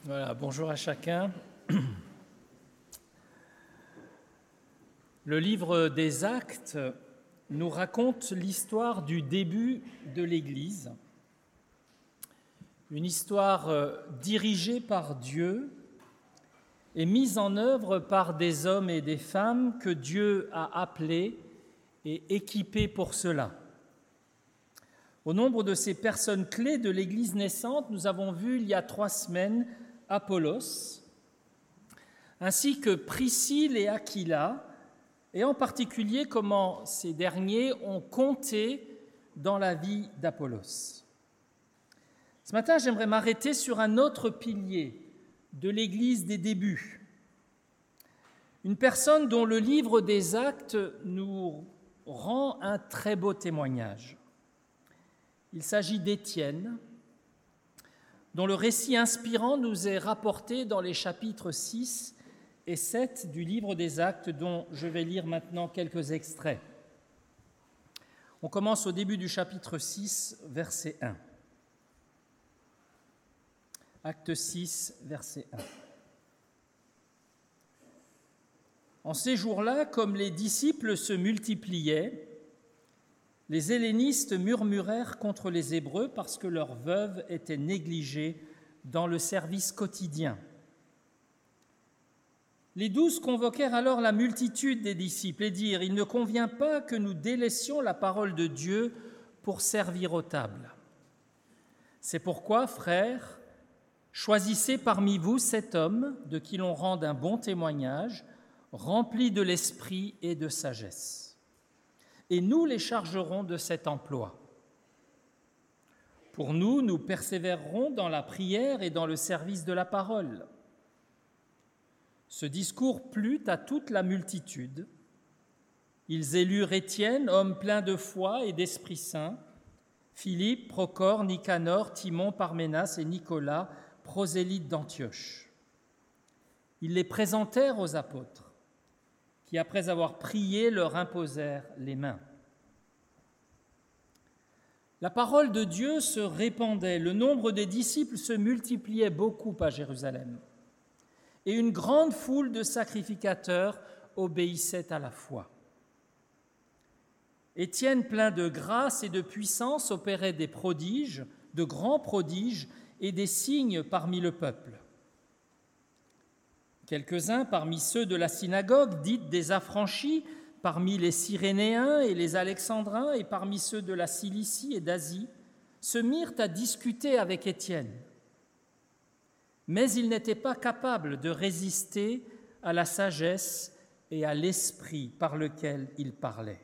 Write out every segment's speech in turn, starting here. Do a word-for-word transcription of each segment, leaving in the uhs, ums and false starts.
Voilà, bonjour à chacun. Le livre des Actes nous raconte l'histoire du début de l'Église, une histoire dirigée par Dieu et mise en œuvre par des hommes et des femmes que Dieu a appelés et équipés pour cela. Au nombre de ces personnes clés de l'Église naissante, nous avons vu il y a trois semaines Apollos, ainsi que Priscille et Aquila, et en particulier comment ces derniers ont compté dans la vie d'Apollos. Ce matin, j'aimerais m'arrêter sur un autre pilier de l'Église des débuts, une personne dont le livre des Actes nous rend un très beau témoignage. Il s'agit d'Étienne, dont le récit inspirant nous est rapporté dans les chapitres six et sept du livre des Actes, dont je vais lire maintenant quelques extraits. On commence au début du chapitre six, verset un. Acte six, verset un. En ces jours-là, comme les disciples se multipliaient, les hellénistes murmurèrent contre les Hébreux parce que leurs veuves étaient négligées dans le service quotidien. Les douze convoquèrent alors la multitude des disciples et dirent « Il ne convient pas que nous délaissions la parole de Dieu pour servir aux tables. C'est pourquoi, frères, choisissez parmi vous cet homme de qui l'on rende un bon témoignage, rempli de l'esprit et de sagesse. Et nous les chargerons de cet emploi. Pour nous, nous persévérerons dans la prière et dans le service de la parole. » Ce discours plut à toute la multitude. Ils élurent Étienne, homme plein de foi et d'Esprit Saint, Philippe, Procor, Nicanor, Timon, Parménas et Nicolas, prosélytes d'Antioche. Ils les présentèrent aux apôtres, qui, après avoir prié, leur imposèrent les mains. La parole de Dieu se répandait, le nombre des disciples se multipliait beaucoup à Jérusalem, et une grande foule de sacrificateurs obéissait à la foi. Étienne, plein de grâce et de puissance, opérait des prodiges, de grands prodiges et des signes parmi le peuple. Quelques-uns parmi ceux de la synagogue, dite des affranchis, parmi les Cyrénéens et les Alexandrins et parmi ceux de la Cilicie et d'Asie, se mirent à discuter avec Étienne. Mais ils n'étaient pas capables de résister à la sagesse et à l'esprit par lequel il parlait.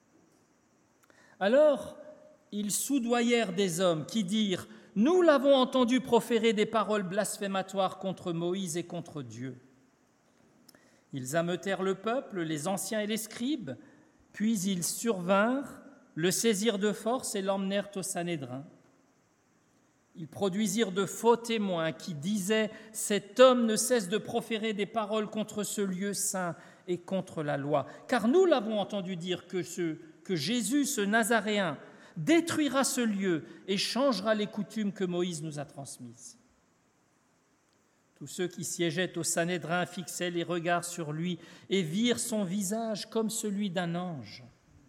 Alors, ils soudoyèrent des hommes qui dirent « Nous l'avons entendu proférer des paroles blasphématoires contre Moïse et contre Dieu. » Ils ameutèrent le peuple, les anciens et les scribes, puis ils survinrent, le saisirent de force et l'emmenèrent au Sanhédrin. Ils produisirent de faux témoins qui disaient « Cet homme ne cesse de proférer des paroles contre ce lieu saint et contre la loi, car nous l'avons entendu dire que, ce, que Jésus, ce Nazaréen, détruira ce lieu et changera les coutumes que Moïse nous a transmises. » Tous ceux qui siégeaient au Sanhédrin fixaient les regards sur lui et virent son visage comme celui d'un ange.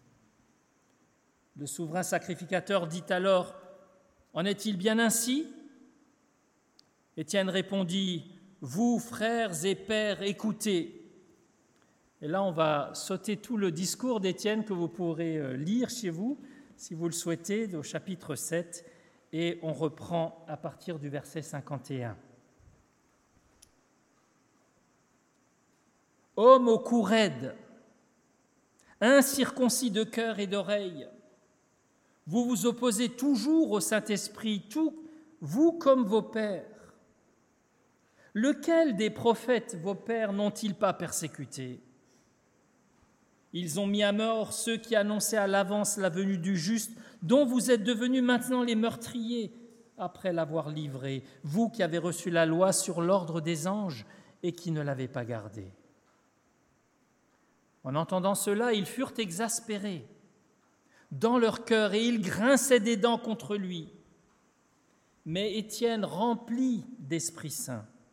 Le souverain sacrificateur dit alors « En est-il bien ainsi ?» Étienne répondit « Vous, frères et pères, écoutez. » Et là, on va sauter tout le discours d'Étienne que vous pourrez lire chez vous, si vous le souhaitez, au chapitre sept, et on reprend à partir du verset cinquante et un. Homme au cou raide, incirconcis de cœur et d'oreille, vous vous opposez toujours au Saint-Esprit, tout, vous comme vos pères. Lequel des prophètes, vos pères, n'ont-ils pas persécuté ? Ils ont mis à mort ceux qui annonçaient à l'avance la venue du juste, dont vous êtes devenus maintenant les meurtriers, après l'avoir livré, vous qui avez reçu la loi sur l'ordre des anges et qui ne l'avez pas gardée. En entendant cela, ils furent exaspérés dans leur cœur et ils grinçaient des dents contre lui. Mais Étienne, rempli d'Esprit Saint,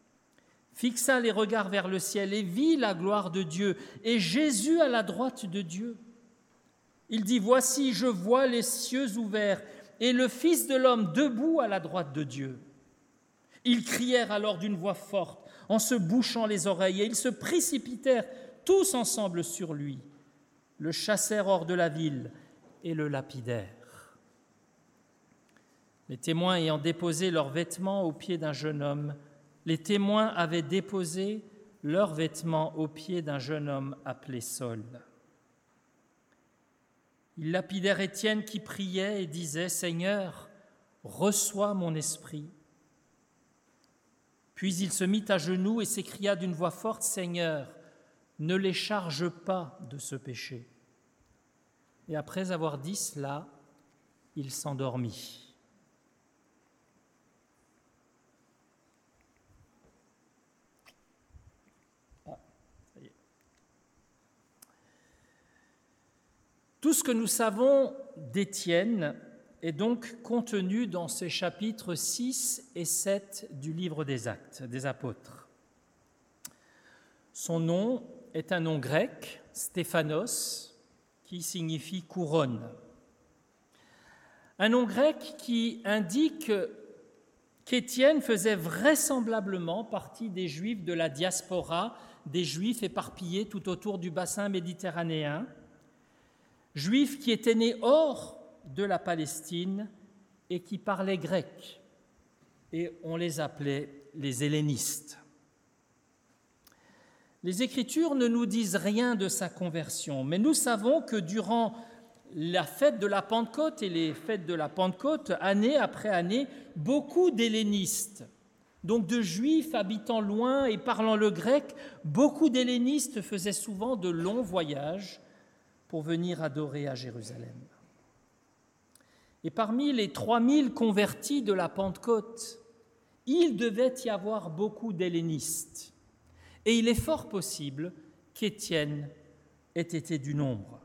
fixa les regards vers le ciel et vit la gloire de Dieu et Jésus à la droite de Dieu. Il dit « Voici, je vois les cieux ouverts et le Fils de l'homme debout à la droite de Dieu. » Ils crièrent alors d'une voix forte en se bouchant les oreilles et ils se précipitèrent tous ensemble sur lui, le chassèrent hors de la ville et le lapidèrent. Les témoins ayant déposé leurs vêtements aux pieds d'un jeune homme, les témoins avaient déposé leurs vêtements aux pieds d'un jeune homme appelé Saul. Ils lapidèrent Étienne qui priait et disait « Seigneur, reçois mon esprit. » Puis il se mit à genoux et s'écria d'une voix forte « Seigneur, ne les charge pas de ce péché. » Et après avoir dit cela, il s'endormit. Ah, ça y est. Tout ce que nous savons d'Étienne est donc contenu dans ces chapitres six et sept du livre des Actes des Apôtres. Son nom est un nom grec, Stéphanos, qui signifie couronne. Un nom grec qui indique qu'Étienne faisait vraisemblablement partie des Juifs de la diaspora, des Juifs éparpillés tout autour du bassin méditerranéen, Juifs qui étaient nés hors de la Palestine et qui parlaient grec, et on les appelait les hellénistes. Les Écritures ne nous disent rien de sa conversion, mais nous savons que durant la fête de la Pentecôte et les fêtes de la Pentecôte, année après année, beaucoup d'hellénistes, donc de Juifs habitant loin et parlant le grec, beaucoup d'hellénistes faisaient souvent de longs voyages pour venir adorer à Jérusalem. Et parmi les trois mille convertis de la Pentecôte, il devait y avoir beaucoup d'hellénistes. Et il est fort possible qu'Étienne ait été du nombre.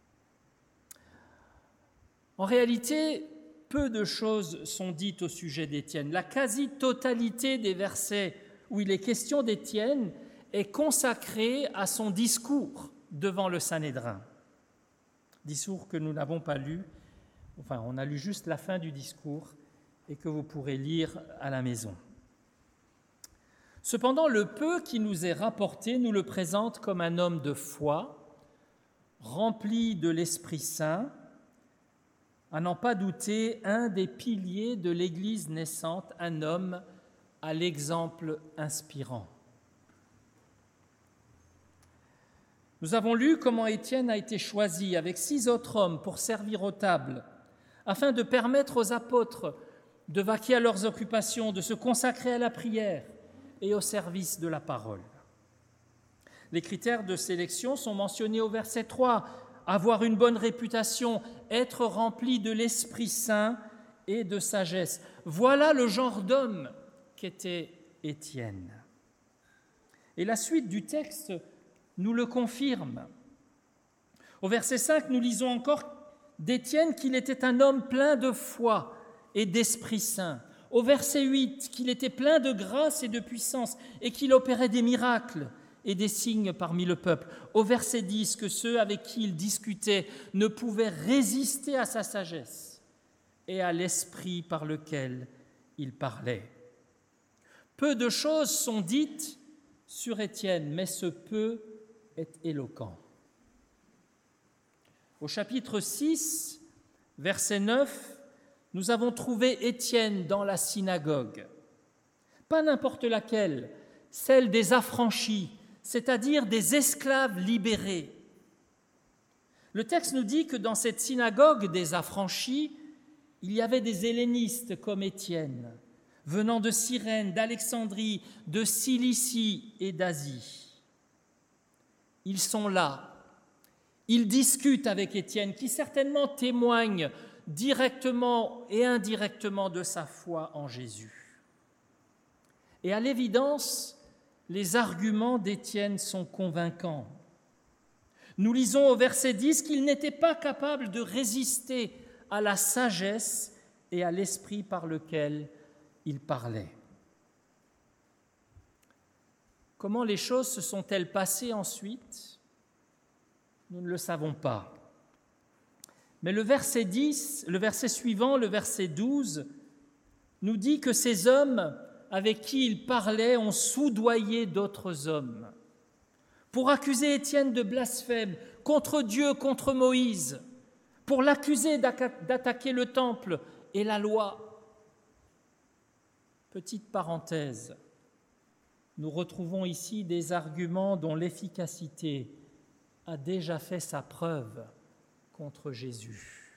En réalité, peu de choses sont dites au sujet d'Étienne. La quasi-totalité des versets où il est question d'Étienne est consacrée à son discours devant le Sanhédrin. Discours que nous n'avons pas lu, enfin on a lu juste la fin du discours et que vous pourrez lire à la maison. Cependant, le peu qui nous est rapporté nous le présente comme un homme de foi, rempli de l'Esprit Saint, à n'en pas douter, un des piliers de l'Église naissante, un homme à l'exemple inspirant. Nous avons lu comment Étienne a été choisi avec six autres hommes pour servir aux tables, afin de permettre aux apôtres de vaquer à leurs occupations, de se consacrer à la prière et au service de la parole. Les critères de sélection sont mentionnés au verset trois. Avoir une bonne réputation, être rempli de l'Esprit Saint et de sagesse. Voilà le genre d'homme qu'était Étienne. Et la suite du texte nous le confirme. Au verset cinq, nous lisons encore d'Étienne qu'il était un homme plein de foi et d'Esprit Saint. Au verset huit, qu'il était plein de grâce et de puissance et qu'il opérait des miracles et des signes parmi le peuple. Au verset dix, que ceux avec qui il discutait ne pouvaient résister à sa sagesse et à l'esprit par lequel il parlait. Peu de choses sont dites sur Étienne, mais ce peu est éloquent. Au chapitre six, verset neuf, nous avons trouvé Étienne dans la synagogue. Pas n'importe laquelle, celle des affranchis, c'est-à-dire des esclaves libérés. Le texte nous dit que dans cette synagogue des affranchis, il y avait des hellénistes comme Étienne, venant de Cyrène, d'Alexandrie, de Cilicie et d'Asie. Ils sont là. Ils discutent avec Étienne, qui certainement témoigne directement et indirectement de sa foi en Jésus. Et à l'évidence, les arguments d'Étienne sont convaincants. Nous lisons au verset dix qu'il n'était pas capable de résister à la sagesse et à l'esprit par lequel il parlait. Comment les choses se sont-elles passées ensuite ? Nous ne le savons pas. Mais le verset dix, le verset suivant, le verset douze, nous dit que ces hommes avec qui il parlait ont soudoyé d'autres hommes pour accuser Étienne de blasphème contre Dieu, contre Moïse, pour l'accuser d'attaquer le temple et la loi. Petite parenthèse, nous retrouvons ici des arguments dont l'efficacité a déjà fait sa preuve contre Jésus.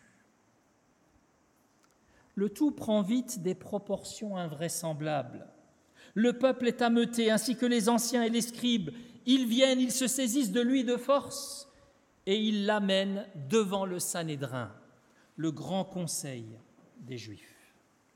Le tout prend vite des proportions invraisemblables. Le peuple est ameuté, ainsi que les anciens et les scribes. Ils viennent, ils se saisissent de lui de force et ils l'amènent devant le Sanhédrin, le grand conseil des Juifs.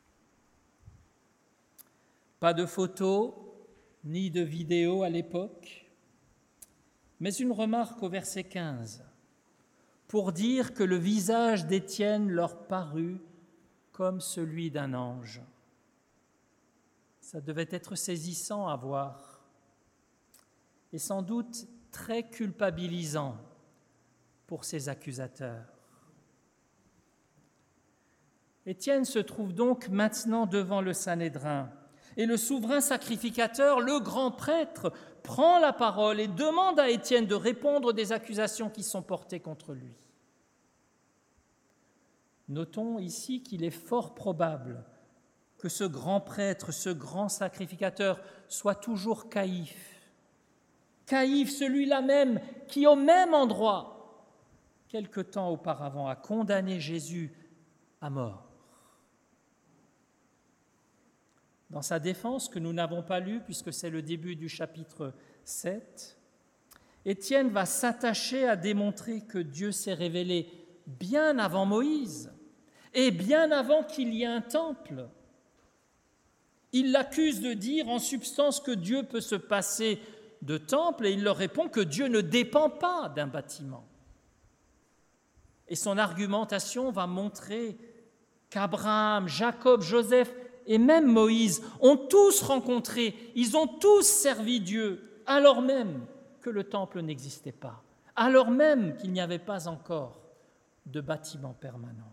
Pas de photos ni de vidéos à l'époque, mais une remarque au verset quinze, pour dire que le visage d'Étienne leur parut comme celui d'un ange. Ça devait être saisissant à voir et sans doute très culpabilisant pour ses accusateurs. Étienne se trouve donc maintenant devant le Sanhédrin et le souverain sacrificateur, le grand prêtre, prend la parole et demande à Étienne de répondre des accusations qui sont portées contre lui. Notons ici qu'il est fort probable que ce grand prêtre, ce grand sacrificateur, soit toujours Caïphe. Caïphe, celui-là même qui, au même endroit, quelque temps auparavant, a condamné Jésus à mort. Dans sa défense, que nous n'avons pas lue puisque c'est le début du chapitre sept, Étienne va s'attacher à démontrer que Dieu s'est révélé bien avant Moïse et bien avant qu'il y ait un temple. Il l'accuse de dire en substance que Dieu peut se passer de temple et il leur répond que Dieu ne dépend pas d'un bâtiment. Et son argumentation va montrer qu'Abraham, Jacob, Joseph et même Moïse ont tous rencontré, ils ont tous servi Dieu, alors même que le temple n'existait pas, alors même qu'il n'y avait pas encore de bâtiment permanent.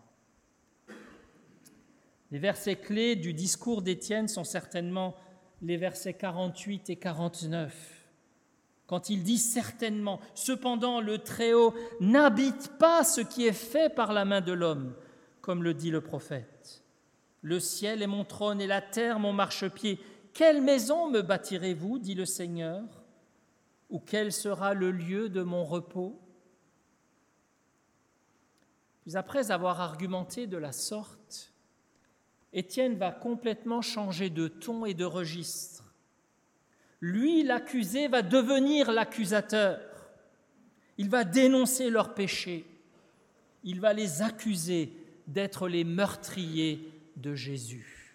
Les versets clés du discours d'Étienne sont certainement les versets quarante-huit et quarante-neuf, quand il dit certainement, cependant le Très-Haut n'habite pas ce qui est fait par la main de l'homme, comme le dit le prophète. Le ciel est mon trône et la terre mon marchepied. Quelle maison me bâtirez-vous, dit le Seigneur, ou quel sera le lieu de mon repos ? Puis après avoir argumenté de la sorte, Étienne va complètement changer de ton et de registre. Lui, l'accusé, va devenir l'accusateur. Il va dénoncer leurs péchés. Il va les accuser d'être les meurtriers de Jésus.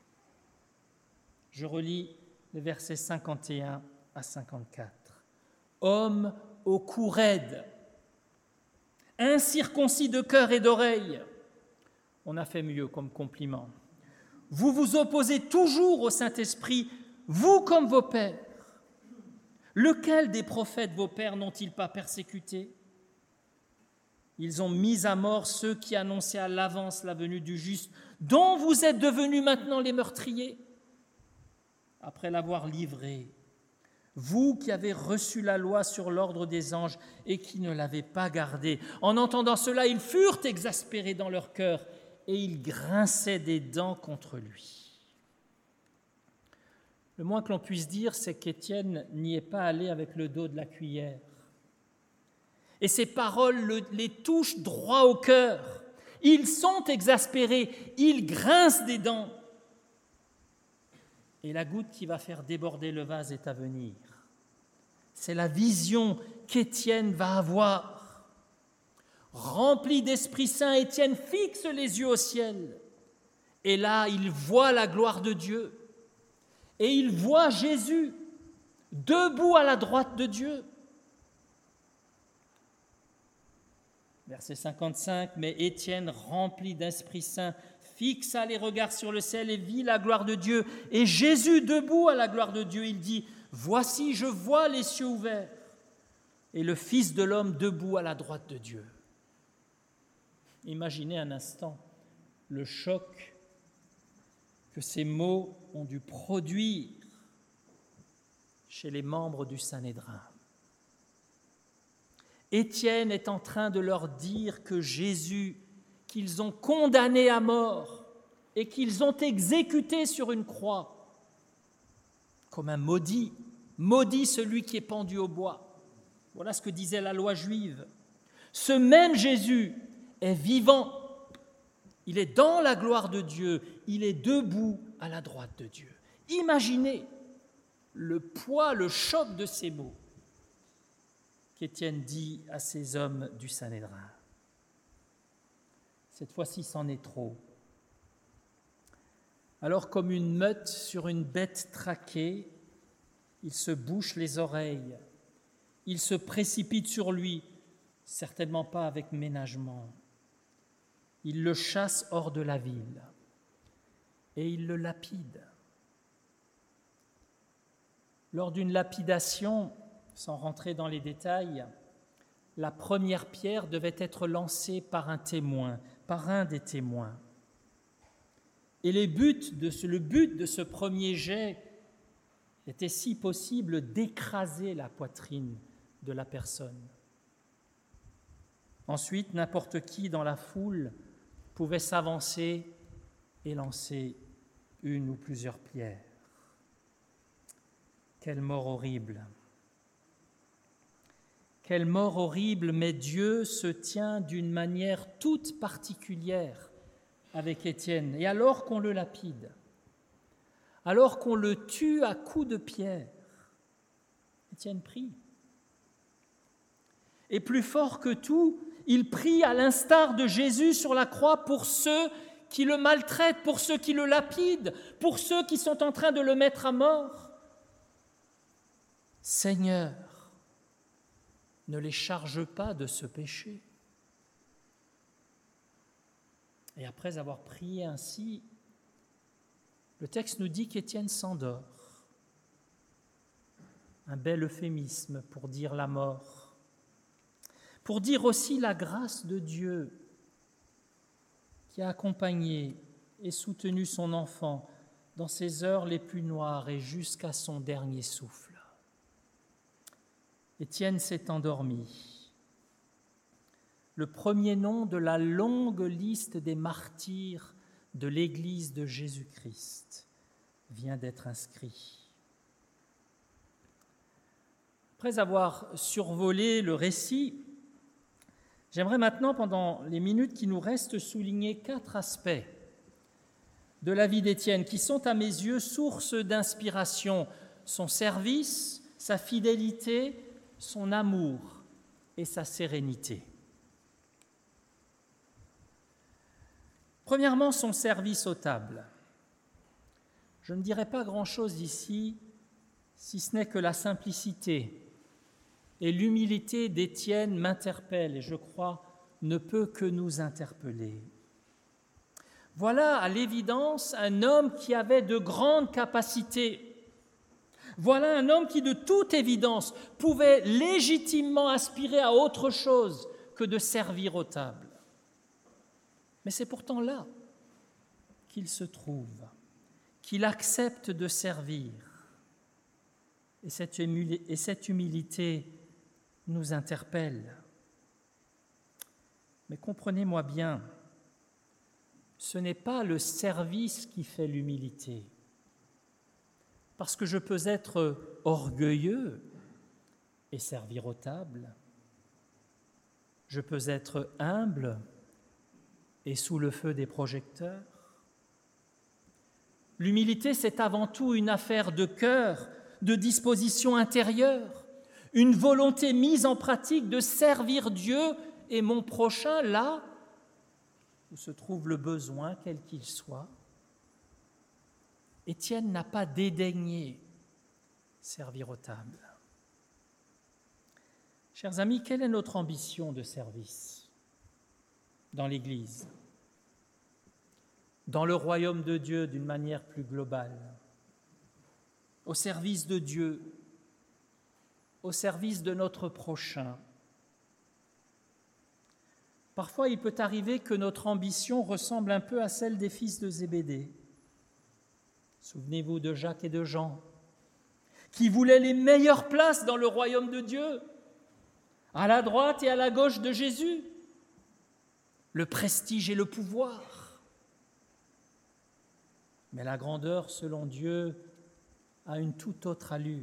Je relis les versets cinquante et un à cinquante-quatre. Homme au cou raide, incirconcis de cœur et d'oreille. On a fait mieux comme compliment. Vous vous opposez toujours au Saint-Esprit, vous comme vos pères. Lequel des prophètes vos pères n'ont-ils pas persécuté ? Ils ont mis à mort ceux qui annonçaient à l'avance la venue du juste, dont vous êtes devenus maintenant les meurtriers. Après l'avoir livré, vous qui avez reçu la loi sur l'ordre des anges et qui ne l'avez pas gardée. En entendant cela, ils furent exaspérés dans leur cœur et ils grinçaient des dents contre lui. Le moins que l'on puisse dire, c'est qu'Étienne n'y est pas allé avec le dos de la cuillère. Et ces paroles le, les touchent droit au cœur. Ils sont exaspérés, ils grincent des dents. Et la goutte qui va faire déborder le vase est à venir. C'est la vision qu'Étienne va avoir. Rempli d'Esprit Saint, Étienne fixe les yeux au ciel. Et là, il voit la gloire de Dieu. Et il voit Jésus debout à la droite de Dieu. Verset cinquante-cinq, mais Étienne, rempli d'Esprit Saint, fixa les regards sur le ciel et vit la gloire de Dieu. Et Jésus, debout à la gloire de Dieu, il dit, « Voici, je vois les cieux ouverts et le Fils de l'homme debout à la droite de Dieu. » Imaginez un instant le choc que ces mots ont dû produire chez les membres du Sanhédrin. Étienne est en train de leur dire que Jésus, qu'ils ont condamné à mort et qu'ils ont exécuté sur une croix, comme un maudit, maudit celui qui est pendu au bois. Voilà ce que disait la loi juive. Ce même Jésus est vivant, il est dans la gloire de Dieu, il est debout à la droite de Dieu. Imaginez le poids, le choc de ces mots qu'Étienne dit à ces hommes du Sanhédrin. Cette fois-ci, c'en est trop. Alors, comme une meute sur une bête traquée, il se bouche les oreilles, il se précipite sur lui, certainement pas avec ménagement. Il le chasse hors de la ville et il le lapide. Lors d'une lapidation, sans rentrer dans les détails, la première pierre devait être lancée par un témoin, par un des témoins. Et les buts de ce, le but de ce premier jet était, si possible, d'écraser la poitrine de la personne. Ensuite, n'importe qui dans la foule pouvait s'avancer et lancer une ou plusieurs pierres. Quelle mort horrible! Quelle mort horrible, mais Dieu se tient d'une manière toute particulière avec Étienne. Et alors qu'on le lapide, alors qu'on le tue à coups de pierre, Étienne prie. Et plus fort que tout, il prie à l'instar de Jésus sur la croix pour ceux qui le maltraitent, pour ceux qui le lapident, pour ceux qui sont en train de le mettre à mort. Seigneur, ne les charge pas de ce péché. Et après avoir prié ainsi, le texte nous dit qu'Étienne s'endort. Un bel euphémisme pour dire la mort, pour dire aussi la grâce de Dieu qui a accompagné et soutenu son enfant dans ses heures les plus noires et jusqu'à son dernier souffle. Étienne s'est endormi. Le premier nom de la longue liste des martyrs de l'Église de Jésus-Christ vient d'être inscrit. Après avoir survolé le récit, j'aimerais maintenant, pendant les minutes qui nous restent, souligner quatre aspects de la vie d'Étienne qui sont à mes yeux source d'inspiration: son service, sa fidélité, son amour et sa sérénité. Premièrement, son service aux tables. Je ne dirai pas grand-chose ici, si ce n'est que la simplicité et l'humilité d'Étienne m'interpellent et je crois ne peut que nous interpeller. Voilà à l'évidence un homme qui avait de grandes capacités. Voilà un homme qui, de toute évidence, pouvait légitimement aspirer à autre chose que de servir aux tables. Mais c'est pourtant là qu'il se trouve, qu'il accepte de servir. Et cette humilité, et cette humilité nous interpelle. Mais comprenez-moi bien, ce n'est pas le service qui fait l'humilité. Parce que je peux être orgueilleux et servir aux tables. Je peux être humble et sous le feu des projecteurs. L'humilité, c'est avant tout une affaire de cœur, de disposition intérieure, une volonté mise en pratique de servir Dieu et mon prochain là où se trouve le besoin, quel qu'il soit. Étienne n'a pas dédaigné servir aux tables. Chers amis, quelle est notre ambition de service dans l'Église? dans le royaume de Dieu d'une manière plus globale, au service de Dieu, au service de notre prochain. Parfois, il peut arriver que notre ambition ressemble un peu à celle des fils de Zébédée. Souvenez-vous de Jacques et de Jean, qui voulaient les meilleures places dans le royaume de Dieu, à la droite et à la gauche de Jésus, le prestige et le pouvoir. Mais la grandeur, selon Dieu, a une toute autre allure.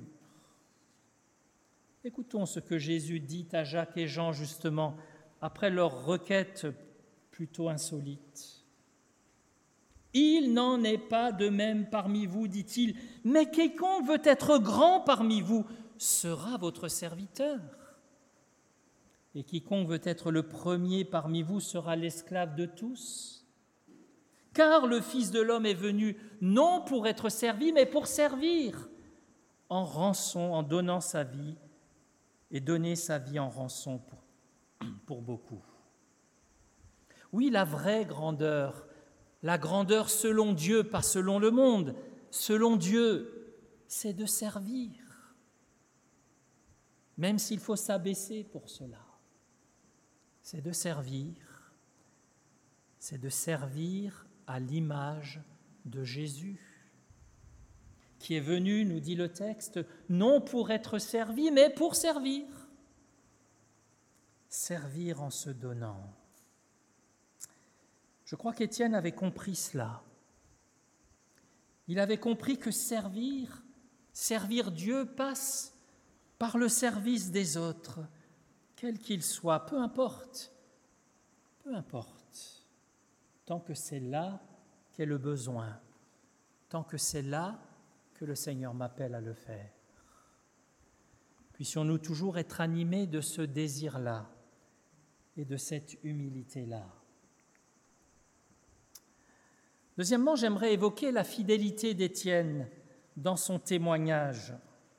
Écoutons ce que Jésus dit à Jacques et Jean, justement, après leur requête plutôt insolite. « Il n'en est pas de même parmi vous, dit-il, mais quiconque veut être grand parmi vous sera votre serviteur. Et quiconque veut être le premier parmi vous sera l'esclave de tous. Car le Fils de l'homme est venu non pour être servi, mais pour servir, en rançon, en donnant sa vie, et donner sa vie en rançon pour, pour beaucoup. » Oui, la vraie grandeur, la grandeur selon Dieu, pas selon le monde, selon Dieu, c'est de servir, même s'il faut s'abaisser pour cela. C'est de servir, c'est de servir à l'image de Jésus, qui est venu, nous dit le texte, non pour être servi, mais pour servir. Servir en se donnant. Je crois qu'Étienne avait compris cela. Il avait compris que servir, servir Dieu passe par le service des autres, quel qu'il soit, peu importe, peu importe, tant que c'est là qu'est le besoin, tant que c'est là que le Seigneur m'appelle à le faire. Puissions-nous toujours être animés de ce désir-là et de cette humilité-là. Deuxièmement, j'aimerais évoquer la fidélité d'Étienne dans son témoignage.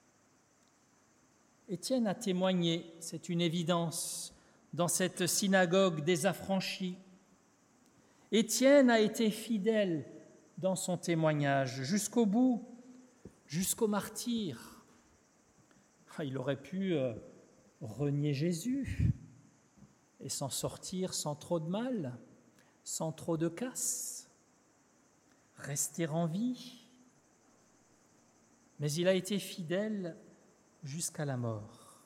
Étienne a témoigné, c'est une évidence, dans cette synagogue des affranchis. Étienne a été fidèle dans son témoignage jusqu'au bout, jusqu'au martyre. Il aurait pu euh, renier Jésus et s'en sortir sans trop de mal, sans trop de casse, rester en vie. Mais il a été fidèle jusqu'à la mort.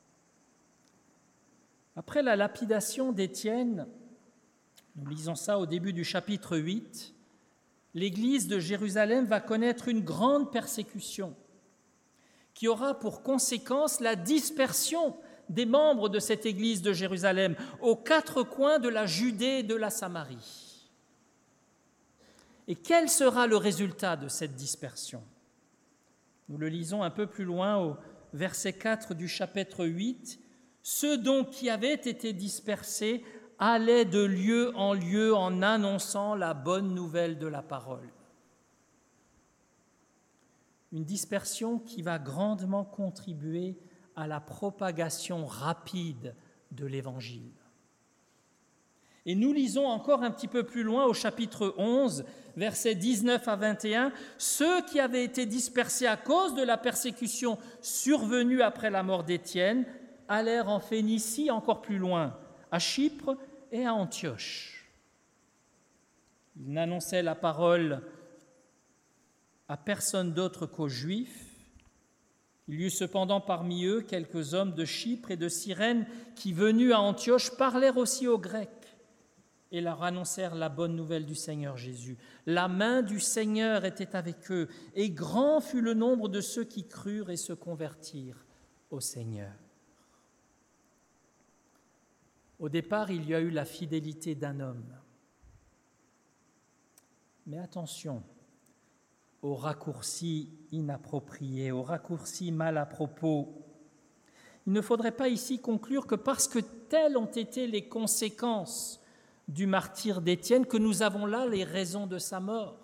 Après la lapidation d'Étienne, nous lisons ça au début du chapitre huit, l'Église de Jérusalem va connaître une grande persécution qui aura pour conséquence la dispersion des membres de cette Église de Jérusalem aux quatre coins de la Judée et de la Samarie. Et quel sera le résultat de cette dispersion ? Nous le lisons un peu plus loin au verset quatre du chapitre huit. « Ceux donc qui avaient été dispersés allaient de lieu en lieu en annonçant la bonne nouvelle de la parole. » Une dispersion qui va grandement contribuer à la propagation rapide de l'Évangile. Et nous lisons encore un petit peu plus loin au chapitre onze, versets dix-neuf à vingt et un, « Ceux qui avaient été dispersés à cause de la persécution survenue après la mort d'Étienne allèrent en Phénicie encore plus loin, à Chypre et à Antioche. Ils n'annonçaient la parole à personne d'autre qu'aux Juifs. Il y eut cependant parmi eux quelques hommes de Chypre et de Cyrène qui, venus à Antioche, parlèrent aussi aux Grecs et leur annoncèrent la bonne nouvelle du Seigneur Jésus. La main du Seigneur était avec eux, et grand fut le nombre de ceux qui crurent et se convertirent au Seigneur. Au départ, il y a eu la fidélité d'un homme. Mais attention aux raccourcis inappropriés, aux raccourcis mal à propos. Il ne faudrait pas ici conclure que parce que telles ont été les conséquences du martyre d'Étienne, que nous avons là les raisons de sa mort.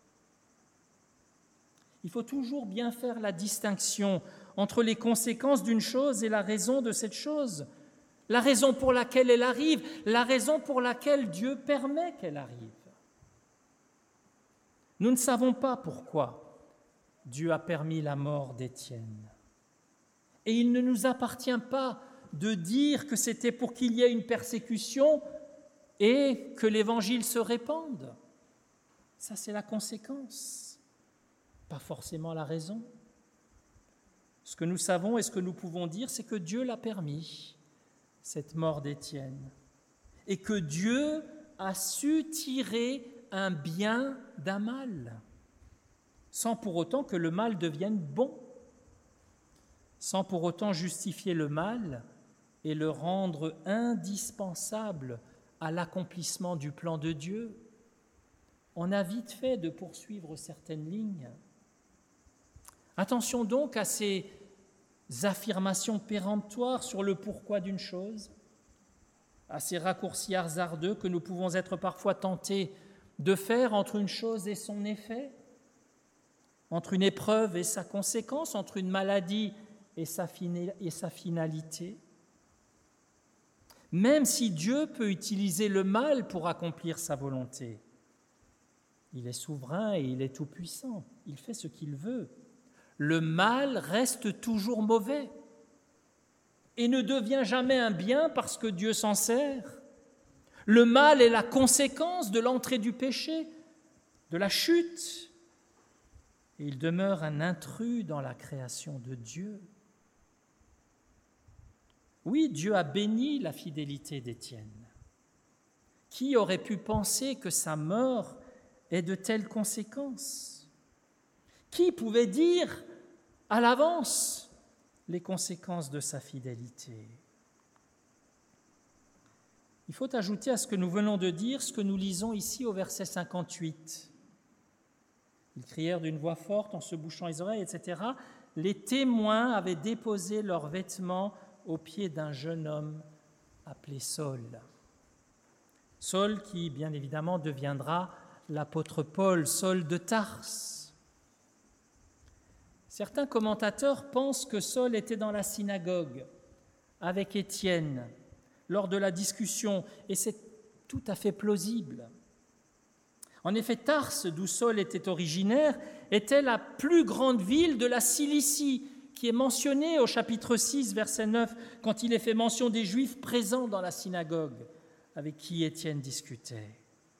Il faut toujours bien faire la distinction entre les conséquences d'une chose et la raison de cette chose, la raison pour laquelle elle arrive, la raison pour laquelle Dieu permet qu'elle arrive. Nous ne savons pas pourquoi Dieu a permis la mort d'Étienne. Et il ne nous appartient pas de dire que c'était pour qu'il y ait une persécution et que l'Évangile se répande. Ça, c'est la conséquence, pas forcément la raison. Ce que nous savons et ce que nous pouvons dire, c'est que Dieu l'a permis, cette mort d'Étienne, et que Dieu a su tirer un bien d'un mal, sans pour autant que le mal devienne bon, sans pour autant justifier le mal et le rendre indispensable à l'accomplissement du plan de Dieu. On a vite fait de poursuivre certaines lignes. Attention donc à ces affirmations péremptoires sur le pourquoi d'une chose, à ces raccourcis hasardeux que nous pouvons être parfois tentés de faire entre une chose et son effet, entre une épreuve et sa conséquence, entre une maladie et sa, fina- et sa finalité. Même si Dieu peut utiliser le mal pour accomplir sa volonté, il est souverain et il est tout-puissant, il fait ce qu'il veut. Le mal reste toujours mauvais et ne devient jamais un bien parce que Dieu s'en sert. Le mal est la conséquence de l'entrée du péché, de la chute, et il demeure un intrus dans la création de Dieu. Oui, Dieu a béni la fidélité d'Étienne. Qui aurait pu penser que sa mort ait de telles conséquences? Qui pouvait dire à l'avance les conséquences de sa fidélité? Il faut ajouter à ce que nous venons de dire ce que nous lisons ici au verset cinquante-huit. Ils crièrent d'une voix forte en se bouchant les oreilles, et cetera. Les témoins avaient déposé leurs vêtements aux pieds d'un jeune homme appelé Saul. Saul qui, bien évidemment, deviendra l'apôtre Paul, Saul de Tarse. Certains commentateurs pensent que Saul était dans la synagogue avec Étienne lors de la discussion, et c'est tout à fait plausible. En effet, Tarse, d'où Saul était originaire, était la plus grande ville de la Cilicie, qui est mentionnée au chapitre six, verset neuf, quand il est fait mention des Juifs présents dans la synagogue avec qui Étienne discutait.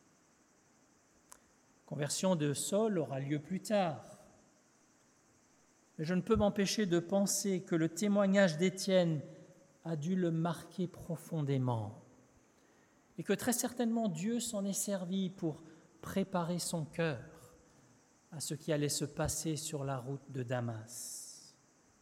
La conversion de Saul aura lieu plus tard. Mais je ne peux m'empêcher de penser que le témoignage d'Étienne a dû le marquer profondément et que très certainement Dieu s'en est servi pour préparer son cœur à ce qui allait se passer sur la route de Damas.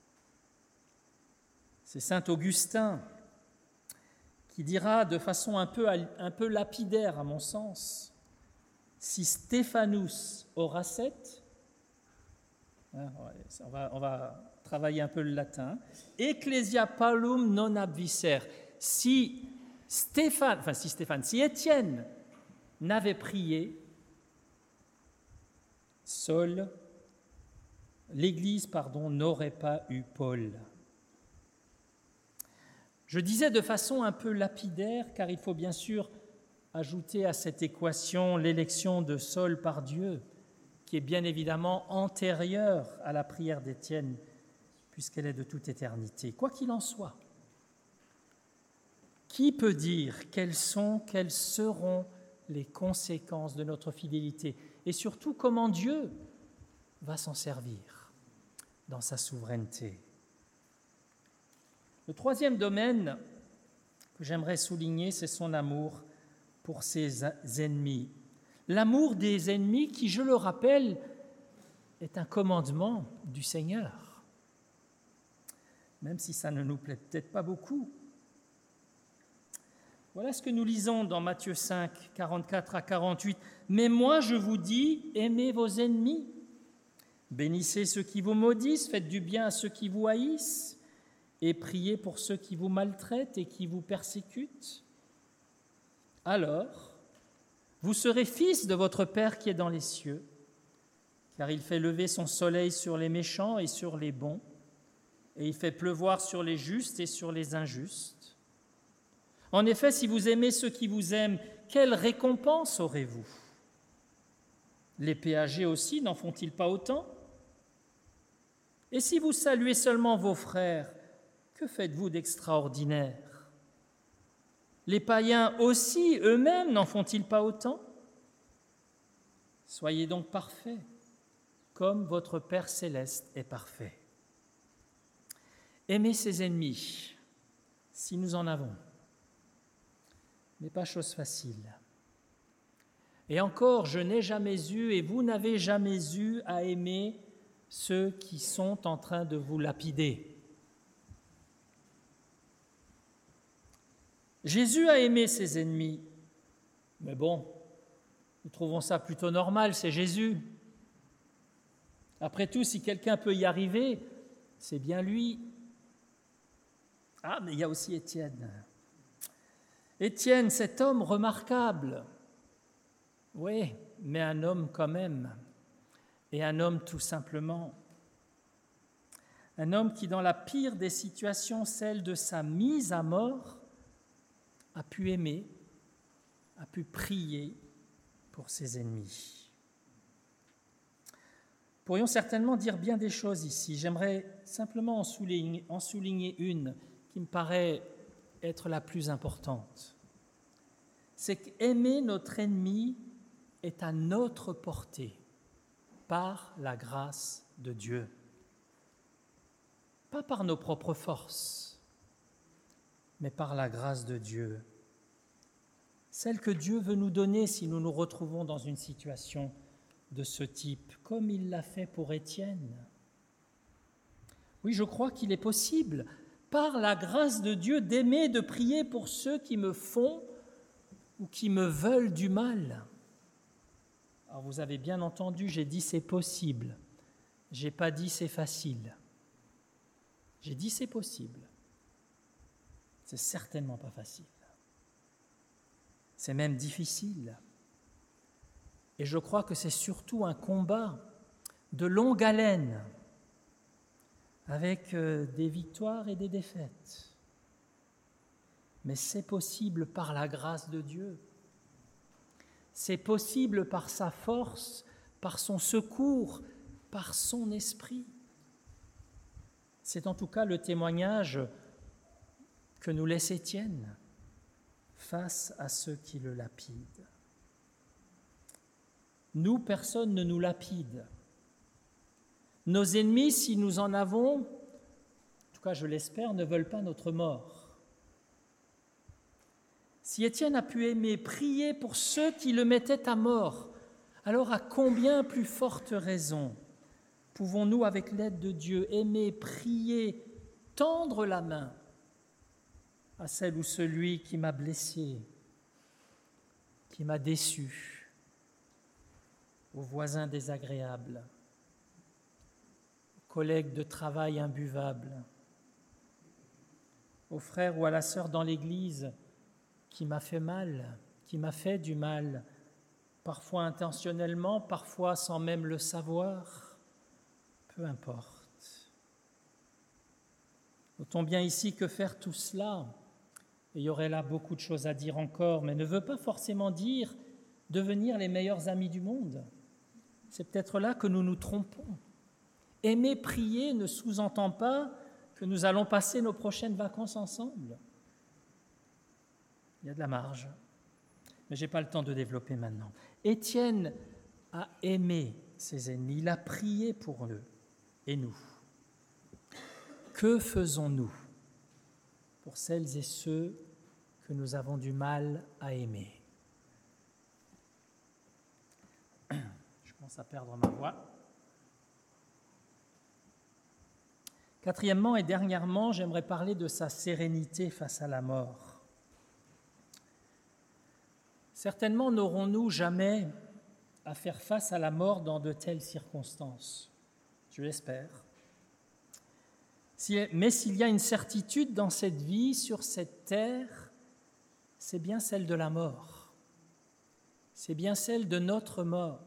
C'est saint Augustin qui dira de façon un peu, un peu lapidaire à mon sens, si Stéphanus auracet, hein, on, va, on va travailler un peu le latin, Ecclesia Paulum non abvisser, si Stéphane, enfin si Stéphane, si Étienne n'avait prié, Saul, l'Église, pardon, n'aurait pas eu Paul. Je disais de façon un peu lapidaire, car il faut bien sûr ajouter à cette équation l'élection de Saul par Dieu, qui est bien évidemment antérieure à la prière d'Étienne, puisqu'elle est de toute éternité. Quoi qu'il en soit, qui peut dire quelles sont, quelles seront les conséquences de notre fidélité et surtout comment Dieu va s'en servir dans sa souveraineté? Le troisième domaine que j'aimerais souligner, c'est son amour pour ses ennemis. L'amour des ennemis qui, je le rappelle, est un commandement du Seigneur, même si ça ne nous plaît peut-être pas beaucoup. Voilà ce que nous lisons dans Matthieu cinq, quarante-quatre à quarante-huit. « Mais moi, je vous dis, aimez vos ennemis, bénissez ceux qui vous maudissent, faites du bien à ceux qui vous haïssent, et priez pour ceux qui vous maltraitent et qui vous persécutent. Alors, vous serez fils de votre Père qui est dans les cieux, car il fait lever son soleil sur les méchants et sur les bons, et il fait pleuvoir sur les justes et sur les injustes. En effet, si vous aimez ceux qui vous aiment, quelle récompense aurez-vous ? Les péagers aussi, n'en font-ils pas autant? Et si vous saluez seulement vos frères, que faites-vous d'extraordinaire? Les païens aussi, eux-mêmes, n'en font-ils pas autant? Soyez donc parfaits, comme votre Père céleste est parfait. Aimez ses ennemis, si nous en avons, mais pas chose facile. Et encore, je n'ai jamais eu, et vous n'avez jamais eu à aimer ceux qui sont en train de vous lapider. Jésus a aimé ses ennemis, mais bon, nous trouvons ça plutôt normal, c'est Jésus. Après tout, si quelqu'un peut y arriver, c'est bien lui. Ah, mais il y a aussi Étienne. Étienne, cet homme remarquable. Oui, mais un homme quand même. Et un homme tout simplement. Un homme qui, dans la pire des situations, celle de sa mise à mort, a pu aimer, a pu prier pour ses ennemis. Nous pourrions certainement dire bien des choses ici. J'aimerais simplement en souligner, en souligner une qui me paraît être la plus importante. C'est qu'aimer notre ennemi est à notre portée par la grâce de Dieu. Pas par nos propres forces, mais par la grâce de Dieu. Celle que Dieu veut nous donner si nous nous retrouvons dans une situation de ce type, comme il l'a fait pour Étienne. Oui, je crois qu'il est possible, par la grâce de Dieu, d'aimer, de prier pour ceux qui me font ou qui me veulent du mal. Alors vous avez bien entendu, j'ai dit c'est possible. Je n'ai pas dit c'est facile. J'ai dit c'est possible. C'est certainement pas facile. C'est même difficile. Et je crois que c'est surtout un combat de longue haleine, avec des victoires et des défaites. Mais c'est possible par la grâce de Dieu. C'est possible par sa force, par son secours, par son esprit. C'est en tout cas le témoignage que nous laisse Étienne face à ceux qui le lapident. Nous, personne ne nous lapide. Nos ennemis, si nous en avons, en tout cas je l'espère, ne veulent pas notre mort. Si Étienne a pu aimer, prier pour ceux qui le mettaient à mort, alors à combien plus forte raison pouvons-nous, avec l'aide de Dieu, aimer, prier, tendre la main à celle ou celui qui m'a blessé, qui m'a déçu, aux voisins désagréables, aux collègues de travail imbuvables, au frère ou à la sœur dans l'Église qui m'a fait mal, qui m'a fait du mal, parfois intentionnellement, parfois sans même le savoir. Peu importe. Notons bien ici que faire tout cela, et il y aurait là beaucoup de choses à dire encore, mais ne veut pas forcément dire devenir les meilleurs amis du monde. C'est peut-être là que nous nous trompons. Aimer, prier ne sous-entend pas que nous allons passer nos prochaines vacances ensemble. Il y a de la marge, mais je n'ai pas le temps de développer maintenant. Étienne a aimé ses ennemis, il a prié pour eux. Et nous, que faisons-nous pour celles et ceux que nous avons du mal à aimer? Je commence à perdre ma voix. Quatrièmement et dernièrement, j'aimerais parler de sa sérénité face à la mort. Certainement n'aurons-nous jamais à faire face à la mort dans de telles circonstances. Je l'espère. Mais s'il y a une certitude dans cette vie, sur cette terre, c'est bien celle de la mort. C'est bien celle de notre mort.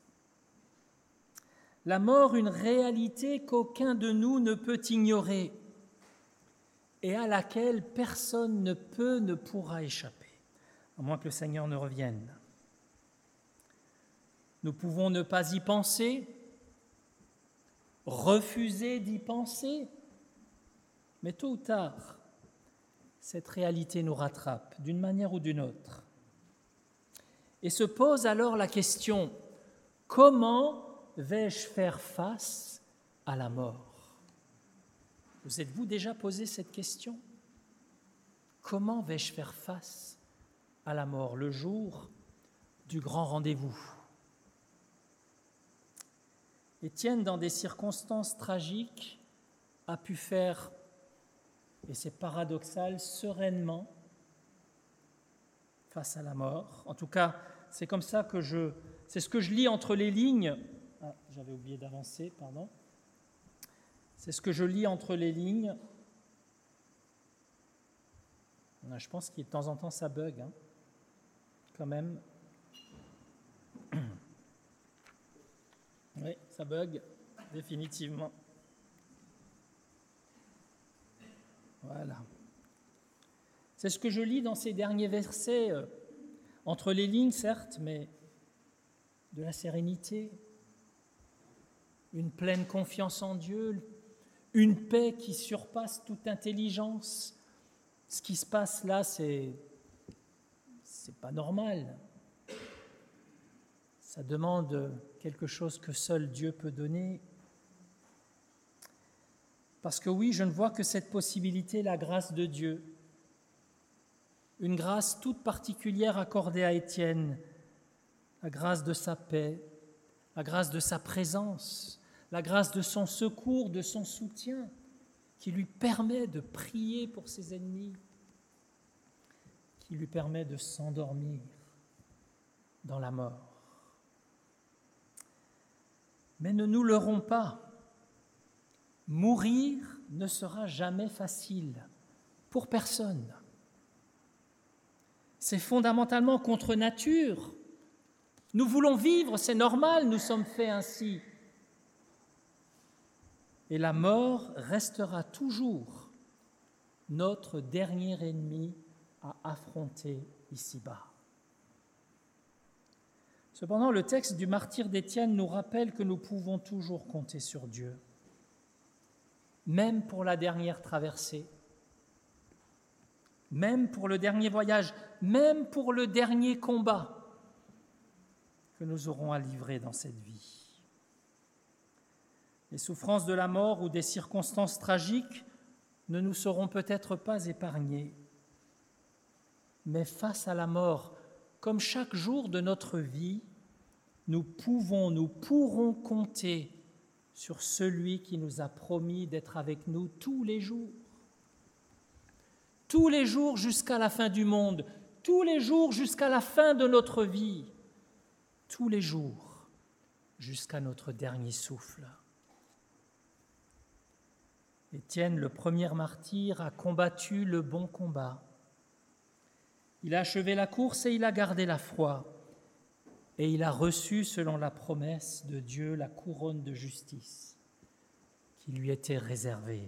La mort, une réalité qu'aucun de nous ne peut ignorer et à laquelle personne ne peut, ne pourra échapper, à moins que le Seigneur ne revienne. Nous pouvons ne pas y penser, refuser d'y penser, mais tôt ou tard, cette réalité nous rattrape d'une manière ou d'une autre. Et se pose alors la question, comment vais-je faire face à la mort ? Vous êtes-vous déjà posé cette question ? Comment vais-je faire face à la mort le jour du grand rendez-vous ? Étienne, dans des circonstances tragiques, a pu faire, et c'est paradoxal, sereinement face à la mort. En tout cas, c'est comme ça que je... C'est ce que je lis entre les lignes. Ah, j'avais oublié d'avancer, pardon. C'est ce que je lis entre les lignes. Je pense qu'il de temps en temps, ça bug, hein, quand même. Oui, ça bug, définitivement. Voilà. C'est ce que je lis dans ces derniers versets, euh, entre les lignes, certes, mais de la sérénité, une pleine confiance en Dieu, une paix qui surpasse toute intelligence. Ce qui se passe là, c'est, c'est pas normal. Ça demande quelque chose que seul Dieu peut donner. Parce que oui, je ne vois que cette possibilité, la grâce de Dieu. Une grâce toute particulière accordée à Étienne, la grâce de sa paix, la grâce de sa présence, la grâce de son secours, de son soutien, qui lui permet de prier pour ses ennemis, qui lui permet de s'endormir dans la mort. Mais ne nous leurrons pas, mourir ne sera jamais facile pour personne. C'est fondamentalement contre nature. Nous voulons vivre, c'est normal, nous sommes faits ainsi. Et la mort restera toujours notre dernier ennemi à affronter ici-bas. Cependant, le texte du martyre d'Étienne nous rappelle que nous pouvons toujours compter sur Dieu, même pour la dernière traversée, même pour le dernier voyage, même pour le dernier combat que nous aurons à livrer dans cette vie. Les souffrances de la mort ou des circonstances tragiques ne nous seront peut-être pas épargnées, mais face à la mort, comme chaque jour de notre vie, nous pouvons, nous pourrons compter sur celui qui nous a promis d'être avec nous tous les jours. Tous les jours jusqu'à la fin du monde, tous les jours jusqu'à la fin de notre vie, tous les jours jusqu'à notre dernier souffle. Étienne, le premier martyr, a combattu le bon combat. Il a achevé la course et il a gardé la foi. Et il a reçu, selon la promesse de Dieu, la couronne de justice qui lui était réservée.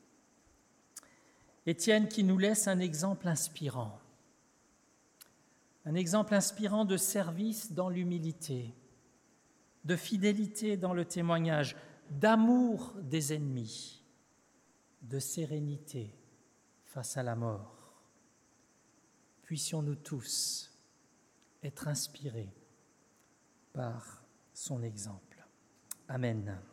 Étienne qui nous laisse un exemple inspirant, un exemple inspirant de service dans l'humilité, de fidélité dans le témoignage, d'amour des ennemis, de sérénité face à la mort. Puissions-nous tous être inspirés par son exemple. Amen.